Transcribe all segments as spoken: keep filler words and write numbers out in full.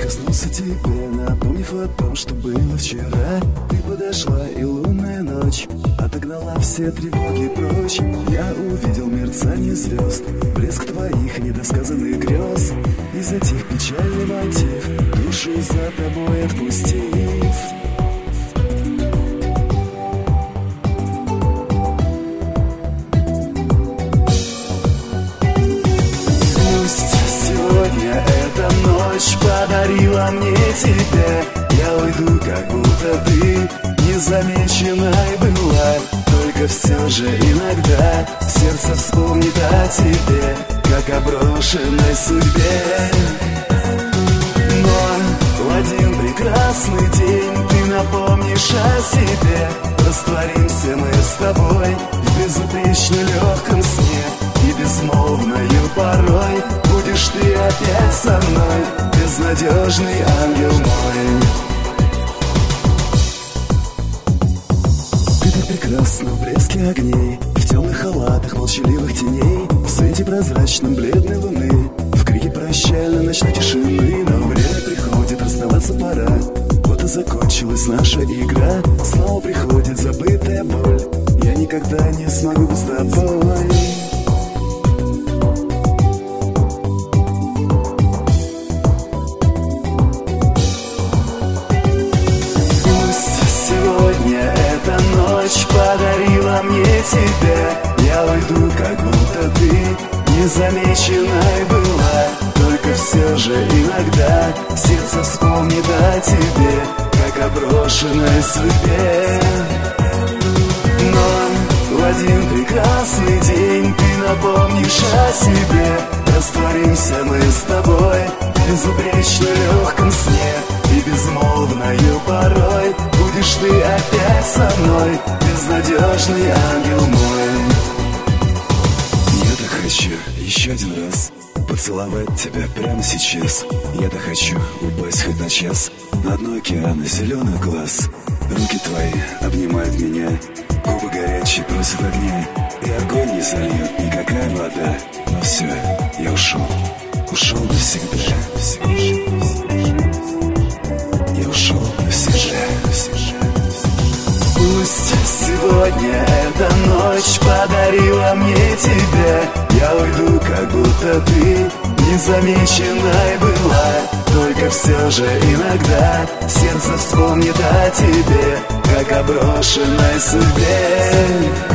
коснулся тебя, напомнив о том, что было вчера. Ты подошла, и лунная ночь отогнала все тревоги прочь. Я увидел мерцание звезд, блеск твоих недосказанных грез, и затих печальный мотив, душу за тобой отпустив. Ночь подарила мне тебя. Я уйду, как будто ты незамеченной была. Только все же иногда сердце вспомнит о тебе, как о брошенной судьбе. Но в один прекрасный день ты напомнишь о себе. Растворимся мы с тобой в безупречно легком сне, и безмолвною порой будешь ты опять со мной, безнадежный ангел мой. Ты так прекрасна в блеске огней, в темных халатах молчаливых теней, в свете прозрачном бледной луны, в крике прощальной ночной тишины. Но время приходит, расставаться пора. Вот и закончилась наша игра. Снова приходит забытая боль. Я никогда не смогу без тобой. Ночь подарила мне тебя. Я уйду, как будто ты незамеченной была. Только все же иногда сердце вспомнит о тебе, как о брошенной судьбе. Но в один прекрасный день ты напомнишь о себе. Растворимся мы с тобой в безупречно легком сне, и безмолвною порой будешь ты опять со мной, безнадежный ангел мой. Я так хочу еще один раз поцеловать тебя прямо сейчас. Я так хочу упасть хоть на час на дно океана зеленых глаз. Руки твои обнимают меня, губы горячие просят огня, и огонь не зальет никакая вода. Но все, я ушел, ушел навсегда. Я ушел навсегда. Пусть сегодня эта ночь подарила мне тебя. Я уйду, как будто ты незамеченной была. Только все же иногда сердце вспомнит о тебе, как о брошенной судьбе.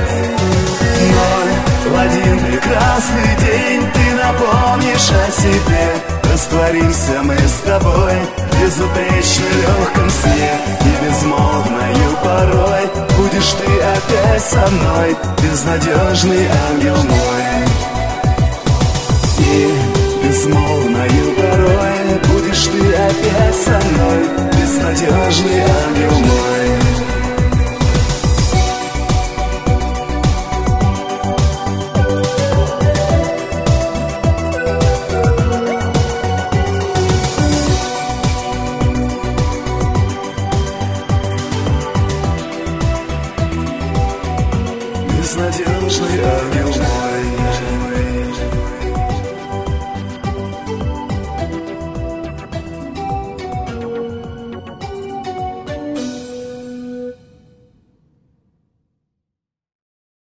Но в один прекрасный день ты напомнишь о себе. Растворимся мы с тобой в безупречно легком сне, и безмолвною порой будешь ты опять со мной, безнадежный ангел мой. И безмолвною порой будешь ты опять со мной, безнадежный ангел мой. Безнадежный ангел мой.